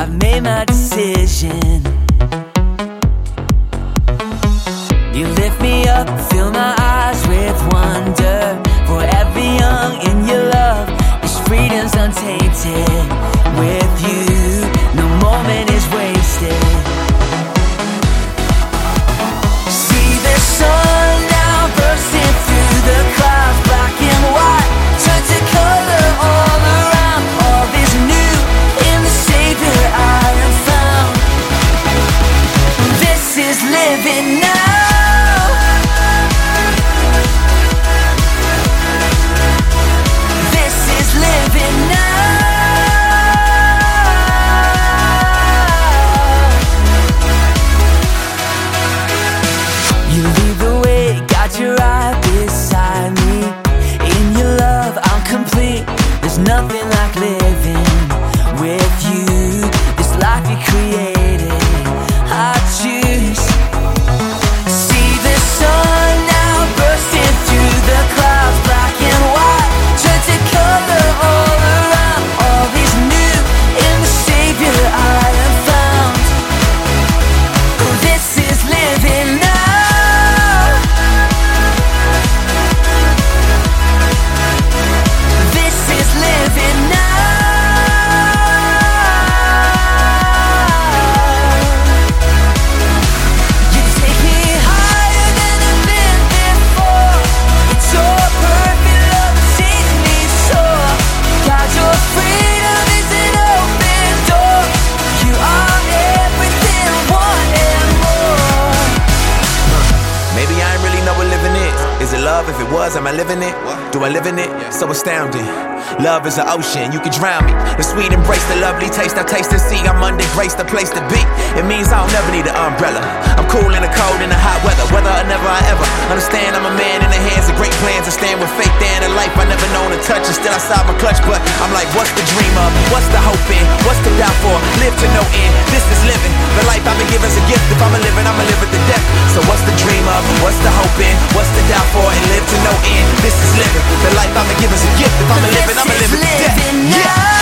I've made my decision. You lift me up, fill my eyes with wonder. Forever young in your love, this freedom's untainted. With you, no moment is wasted. See the sun now bursting through the clouds. Black and white turn to color all around. All is new in the Savior I have found. This is living now. Nothing like living with you. This life you created, I choose. See the sun now bursting through the clouds. Black and white turn to color all around. All is new in the Savior I have found. This is living now. Is it love? If it was, am I living it? Do I live in it? So astounding. Love is an ocean, you can drown me. The sweet embrace, the lovely taste, I taste and see. I'm under grace, the place to be. It means I'll never need an umbrella. I'm cool in the cold, in the hot weather. Whether or never I ever understand, I'm a man in the hands of great plans. I stand with faith there in a life I never known to touch. And still outside my clutch, but I'm like, what's the dream of? What's the hope in? What's the doubt for? Live to no end, this is living. The life I've been given's a gift. If I'm a living, I'ma live it to death. So what's the dream of? What's the hope in? What's the doubt for? And live to no end, this is living. The life I've been given's a gift. If I'm a living, I'ma live it to death. Yeah.